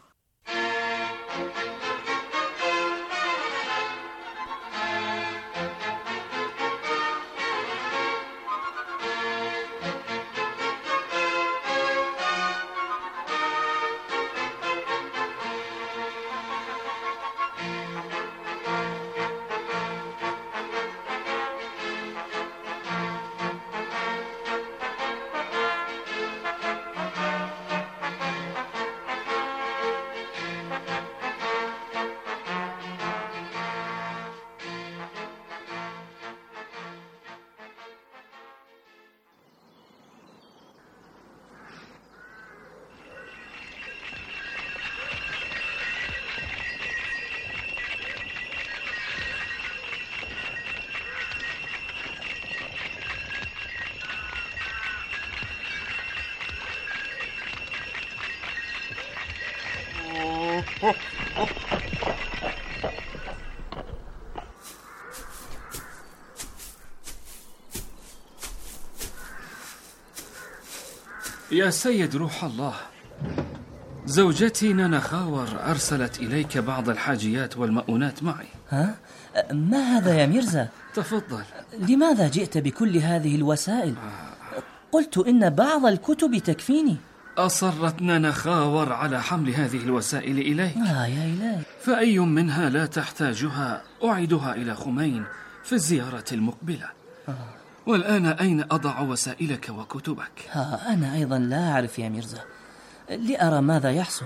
[SPEAKER 17] يا سيد روح الله، زوجتي نانا خاور أرسلت إليك بعض الحاجيات والمؤونات معي.
[SPEAKER 22] ما هذا يا ميرزا؟
[SPEAKER 17] تفضل.
[SPEAKER 22] لماذا جئت بكل هذه الوسائل؟ قلت إن بعض الكتب تكفيني.
[SPEAKER 17] أصرت نانا خاور على حمل هذه الوسائل إليك.
[SPEAKER 22] يا إلهي.
[SPEAKER 17] فأي منها لا تحتاجها أعيدها إلى خمين في الزيارة المقبلة. والآن أين أضع وسائلك وكتبك؟
[SPEAKER 22] أنا أيضا لا أعرف يا ميرزا. لأرى ماذا يحصل.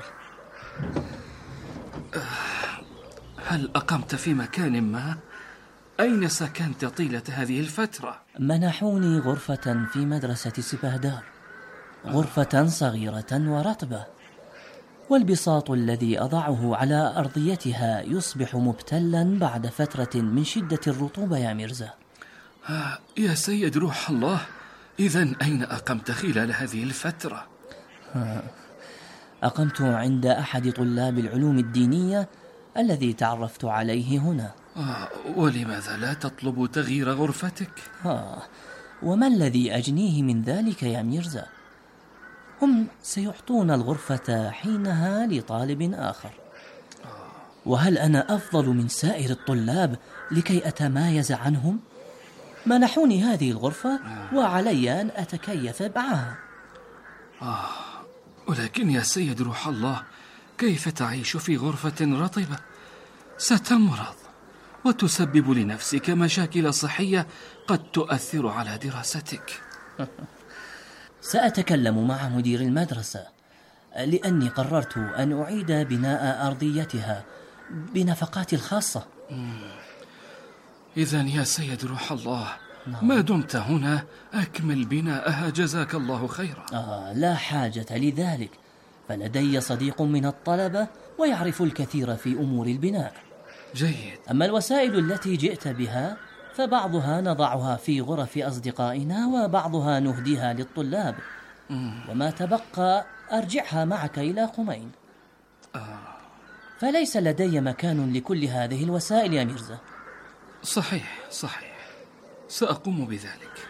[SPEAKER 17] هل أقمت في مكان ما؟ أين سكنت طيلة هذه الفترة؟
[SPEAKER 22] منحوني غرفة في مدرسة سبهدار، غرفة صغيرة ورطبة، والبساط الذي أضعه على أرضيتها يصبح مبتلا بعد فترة من شدة الرطوبة يا ميرزا.
[SPEAKER 17] يا سيد روح الله، إذن أين أقمت خلال هذه الفترة؟
[SPEAKER 22] أقمت عند أحد طلاب العلوم الدينية الذي تعرفت عليه هنا.
[SPEAKER 17] ولماذا لا تطلب تغيير غرفتك؟
[SPEAKER 22] وما الذي أجنيه من ذلك يا ميرزا؟ هم سيعطون الغرفة حينها لطالب آخر. وهل أنا أفضل من سائر الطلاب لكي أتمايز عنهم؟ منحوني هذه الغرفة وعلي أن أتكيف معها.
[SPEAKER 17] ولكن يا سيد روح الله، كيف تعيش في غرفة رطبة؟ ستمرض وتسبب لنفسك مشاكل صحية قد تؤثر على دراستك.
[SPEAKER 22] سأتكلم مع مدير المدرسة، لأني قررت أن أعيد بناء أرضيتها بنفقاتي الخاصة.
[SPEAKER 17] إذن يا سيد روح الله، ما دمت هنا أكمل بناءها، جزاك الله خيرا.
[SPEAKER 22] لا حاجة لذلك، فلدي صديق من الطلبة ويعرف الكثير في أمور البناء.
[SPEAKER 17] جيد.
[SPEAKER 22] أما الوسائل التي جئت بها فبعضها نضعها في غرف أصدقائنا وبعضها نهديها للطلاب، وما تبقى أرجعها معك إلى خمين. فليس لدي مكان لكل هذه الوسائل يا ميرزا.
[SPEAKER 17] صحيح، سأقوم بذلك.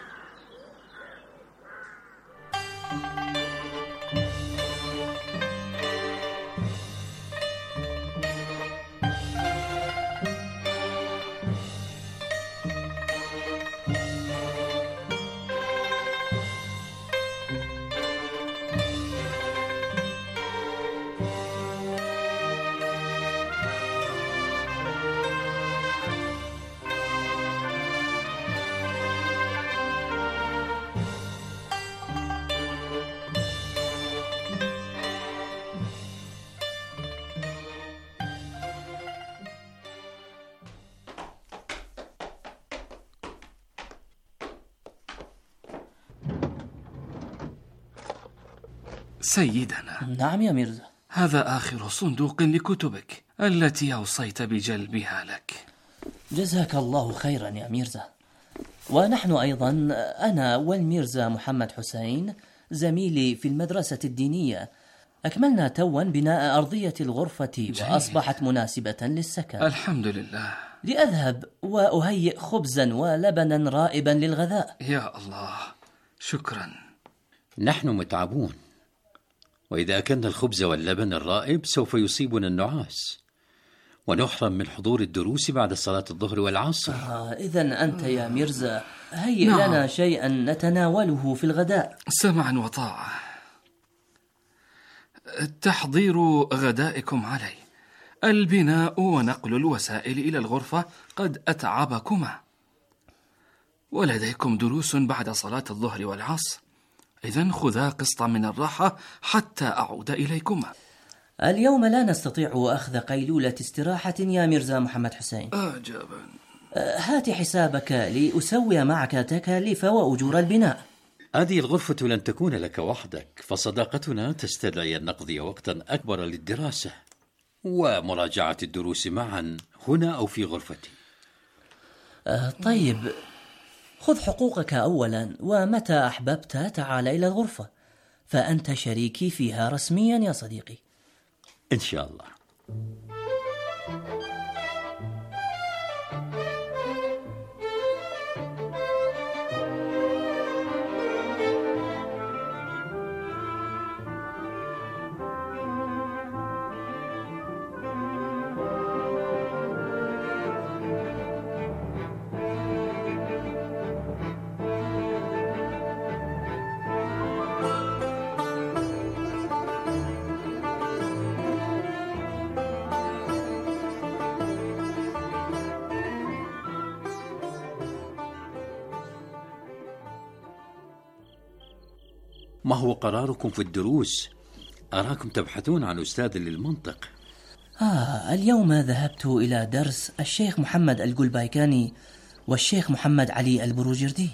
[SPEAKER 17] سيدنا.
[SPEAKER 22] نعم يا ميرزا.
[SPEAKER 17] هذا آخر صندوق لكتبك التي أوصيت بجلبها لك.
[SPEAKER 22] جزاك الله خيرا يا ميرزا. ونحن أيضا، أنا والميرزا محمد حسين زميلي في المدرسة الدينية، أكملنا توا بناء أرضية الغرفة وأصبحت مناسبة للسكن.
[SPEAKER 17] الحمد لله.
[SPEAKER 22] لأذهب وأهيئ خبزا ولبنا رائبا للغذاء.
[SPEAKER 17] يا الله، شكرا.
[SPEAKER 2] نحن متعبون، وإذا أكلنا الخبز واللبن الرائب سوف يصيبنا النعاس ونحرم من حضور الدروس بعد صلاة الظهر والعصر.
[SPEAKER 22] إذن أنت يا ميرزا هيئ لنا شيئا نتناوله في الغداء.
[SPEAKER 17] سمعا وطاعة. تحضير غدائكم علي. البناء ونقل الوسائل إلى الغرفة قد أتعبكما، ولديكم دروس بعد صلاة الظهر والعصر، إذن خذا قسطا من الراحة حتى أعود إليكما.
[SPEAKER 22] اليوم لا نستطيع أخذ قيلولة استراحة يا ميرزا محمد حسين.
[SPEAKER 17] أعجبا.
[SPEAKER 22] هات حسابك لأسوي معك تكاليف وأجور البناء.
[SPEAKER 2] هذه الغرفة لن تكون لك وحدك، فصداقتنا تستدعي أن نقضي وقتا أكبر للدراسة ومراجعة الدروس معا هنا أو في غرفتي.
[SPEAKER 22] طيب، خذ حقوقك أولا، ومتى أحببت تعال إلى الغرفة، فأنت شريكي فيها رسميا يا صديقي.
[SPEAKER 2] إن شاء الله. ما هو قراركم في الدروس؟ أراكم تبحثون عن أستاذ للمنطق.
[SPEAKER 22] اليوم ذهبت إلى درس الشيخ محمد القلبايكاني والشيخ محمد علي البروجردي.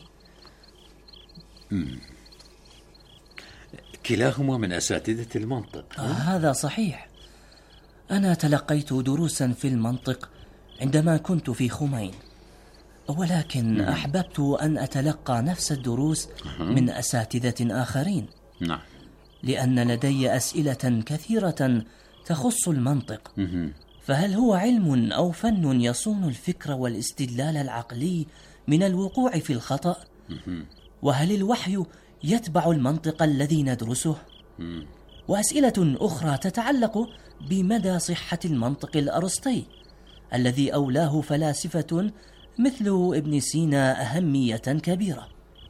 [SPEAKER 2] كلاهما من أساتذة المنطق.
[SPEAKER 22] هذا صحيح. أنا تلقيت دروسا في المنطق عندما كنت في خمين، ولكن أحببت أن أتلقى نفس الدروس من أساتذة آخرين.
[SPEAKER 2] نعم.
[SPEAKER 22] لأن لدي أسئلة كثيرة تخص المنطق. فهل هو علم أو فن يصون الفكر والاستدلال العقلي من الوقوع في الخطأ؟ وهل الوحي يتبع المنطق الذي ندرسه؟ وأسئلة أخرى تتعلق بمدى صحة المنطق الأرسطي الذي أولاه فلاسفة مثل ابن سينا أهمية كبيرة.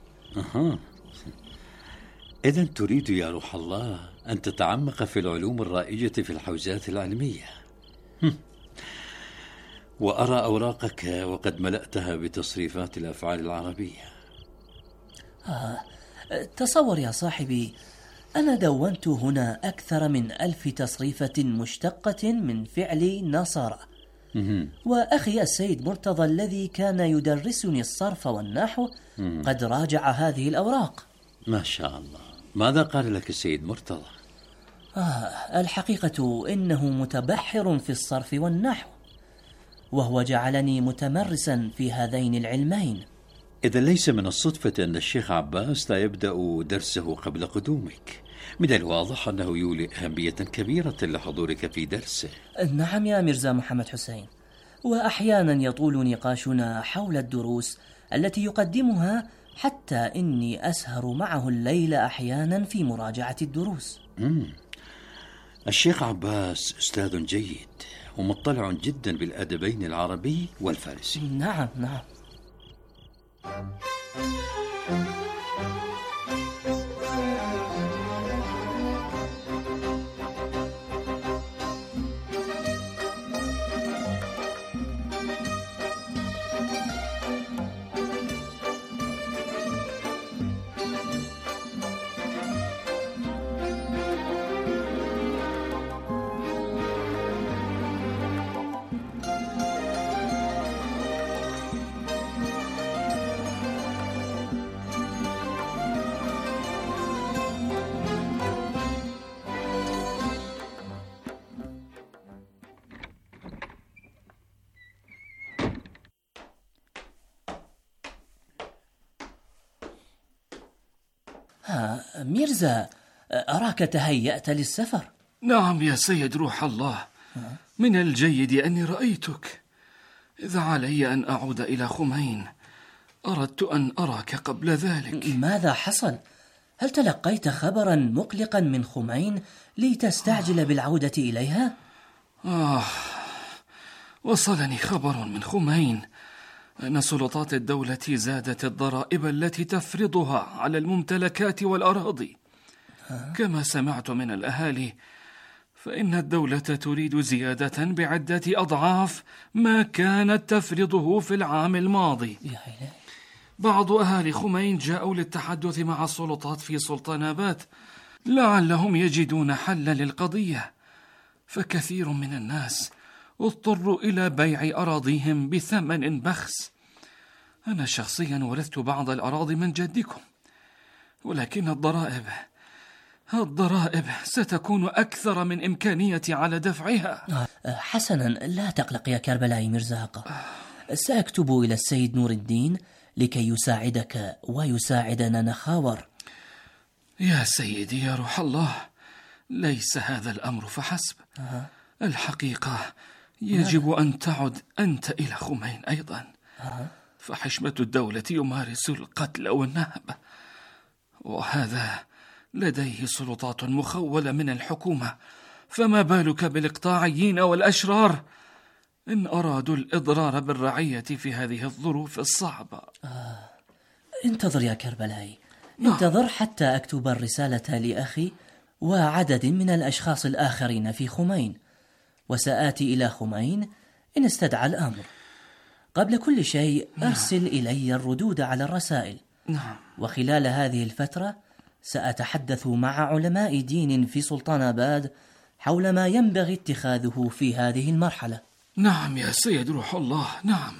[SPEAKER 2] إذن تريد يا روح الله أن تتعمق في العلوم الرائجة في الحوزات العلمية. وأرى أوراقك وقد ملأتها بتصريفات الأفعال العربية.
[SPEAKER 22] تصور يا صاحبي، أنا دونت هنا أكثر من 1000 تصريفة مشتقة من فعل نصارى. وأخي السيد مرتضى الذي كان يدرسني الصرف والنحو قد راجع هذه الأوراق.
[SPEAKER 2] ما شاء الله. ماذا قال لك السيد مرتضى؟
[SPEAKER 22] الحقيقة إنه متبحر في الصرف والنحو، وهو جعلني متمرسا في هذين العلمين.
[SPEAKER 2] إذا ليس من الصدفة أن الشيخ عباس لا يبدأ درسه قبل قدومك. من الواضح أنه يولي أهمية كبيرة لحضورك في درسه.
[SPEAKER 22] نعم يا ميرزا محمد حسين، وأحيانا يطول نقاشنا حول الدروس التي يقدمها، حتى إني أسهر معه الليل أحيانا في مراجعة الدروس.
[SPEAKER 2] الشيخ عباس أستاذ جيد ومطلع جدا بالأدبين العربي والفارسي.
[SPEAKER 22] نعم. ميرزا، أراك تهيأت للسفر.
[SPEAKER 17] نعم يا سيد روح الله، من الجيد أني رأيتك. إذا علي أن أعود إلى خمين أردت أن أراك قبل ذلك.
[SPEAKER 22] ماذا حصل؟ هل تلقيت خبرا مقلقا من خمين لتستعجل بالعودة إليها؟
[SPEAKER 17] وصلني خبر من خمين أن سلطات الدولة زادت الضرائب التي تفرضها على الممتلكات والأراضي. كما سمعت من الأهالي فإن الدولة تريد زيادة بعدة أضعاف ما كانت تفرضه في العام الماضي. بعض أهالي خمين جاءوا للتحدث مع السلطات في سلطاناباد لعلهم يجدون حلا للقضية، فكثير من الناس اضطروا إلى بيع أراضيهم بثمن بخس. أنا شخصيا ورثت بعض الأراضي من جدكم، ولكن الضرائب ستكون أكثر من إمكانيتي على دفعها.
[SPEAKER 22] حسنا، لا تقلق يا كربلاء مرزاق. سأكتب إلى السيد نور الدين لكي يساعدك ويساعدنا نخاور.
[SPEAKER 17] يا سيدي يا روح الله، ليس هذا الأمر فحسب. الحقيقة يجب أن تعد أنت إلى خمين أيضا، فحشمة الدولة يمارس القتل والنهب، وهذا لديه سلطات مخولة من الحكومة، فما بالك بالإقطاعيين والأشرار إن أرادوا الإضرار بالرعية في هذه الظروف الصعبة.
[SPEAKER 22] انتظر يا كربلاء، انتظر حتى أكتب الرسالة لأخي وعدد من الأشخاص الآخرين في خمين، وسآتي إلى خمين إن استدعى الأمر. قبل كل شيء أرسل إلي الردود على الرسائل. وخلال هذه الفترة سأتحدث مع علماء دين في سلطان آباد حول ما ينبغي اتخاذه في هذه المرحلة.
[SPEAKER 17] نعم يا سيد روح الله، نعم.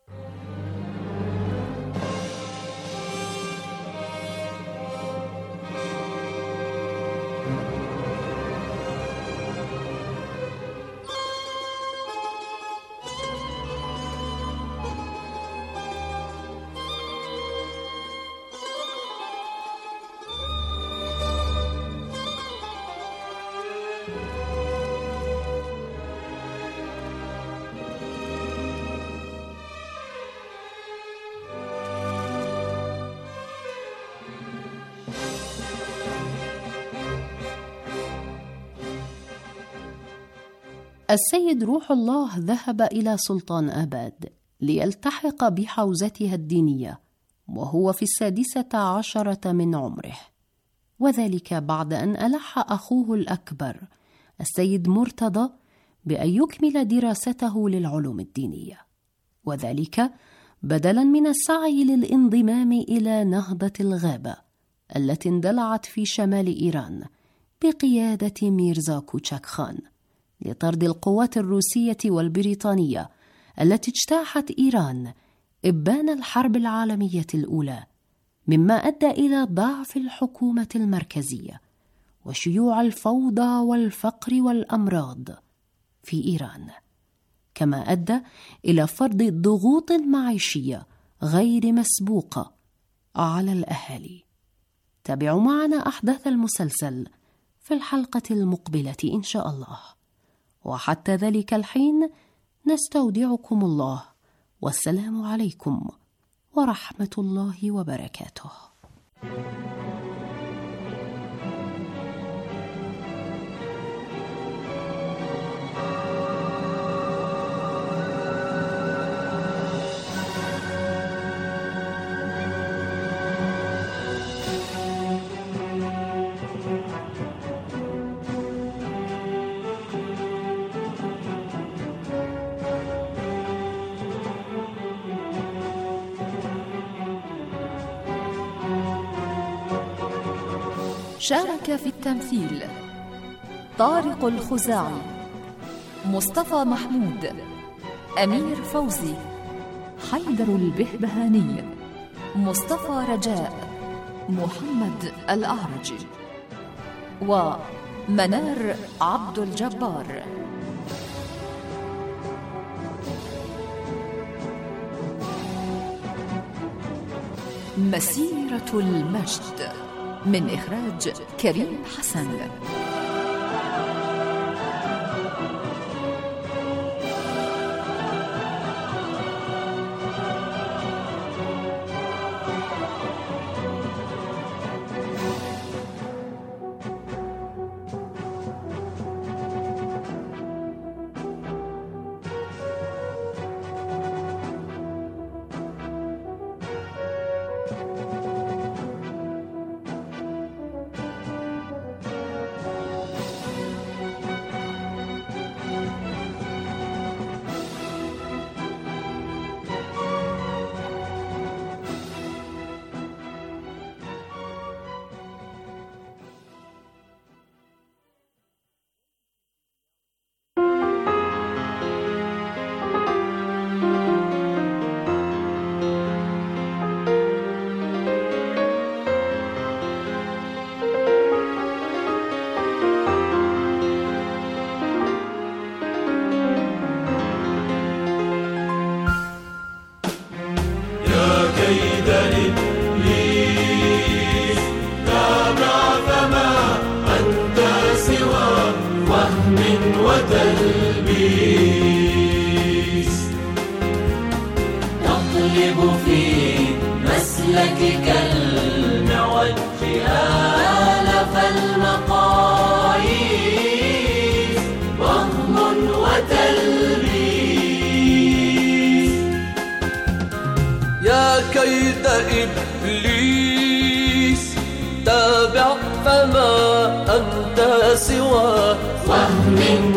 [SPEAKER 13] السيد روح الله ذهب إلى سلطان آباد ليلتحق بحوزتها الدينية وهو في 16 من عمره، وذلك بعد أن ألح أخوه الأكبر السيد مرتضى بأن يكمل دراسته للعلوم الدينية، وذلك بدلاً من السعي للانضمام إلى نهضة الغابة التي اندلعت في شمال إيران بقيادة ميرزا كوتشاك خان لطرد القوات الروسية والبريطانية التي اجتاحت إيران إبان الحرب العالمية الأولى، مما أدى إلى ضعف الحكومة المركزية وشيوع الفوضى والفقر والأمراض في إيران، كما أدى إلى فرض ضغوط معيشية غير مسبوقة على الأهالي. تابعوا معنا أحداث المسلسل في الحلقة المقبلة إن شاء الله، وحتى ذلك الحين نستودعكم الله، والسلام عليكم ورحمة الله وبركاته.
[SPEAKER 11] شارك في التمثيل طارق الخزاعي، مصطفى محمود، أمير فوزي، حيدر البهبهاني، مصطفى رجاء، محمد الأعرج، ومنار عبد الجبار. مسيرة المجد من إخراج كريم حسن.
[SPEAKER 4] تقلب في مسلكك المعوج آلف المقاييس، وهم وتلبيس. يا كيد إبليس تابع فما أنت سوى وهم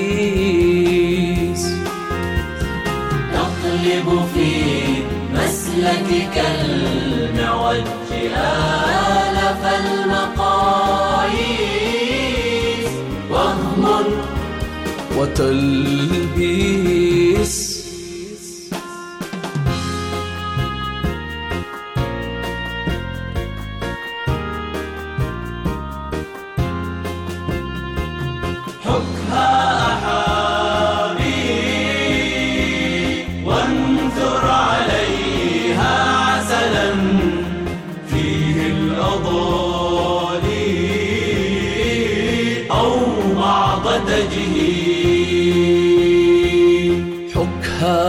[SPEAKER 4] وتلبيس. تقلب في مسلكك مسلكك المعوج آلف المقاييس وهم وتلبيس. حكها أحابي وانثر عليها عسلا فيه الأضالي أو بعض تجهيل. حكها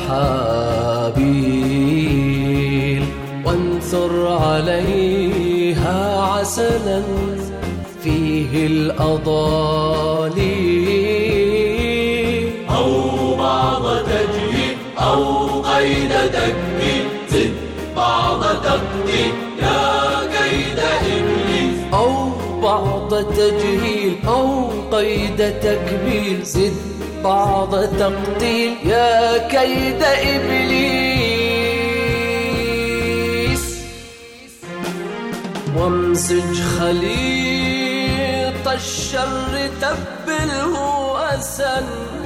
[SPEAKER 4] أحابيل وانثر عليها عسلا فيه الأضالي أو بعض تجهيل أو قيد تكبير زد بعض تقدير يا كيد إبليس. أو بعض تجهيل أو قيد تكبير زد بعض تقدير يا كيد إبليس. وامزج خليط الشر تبله أسن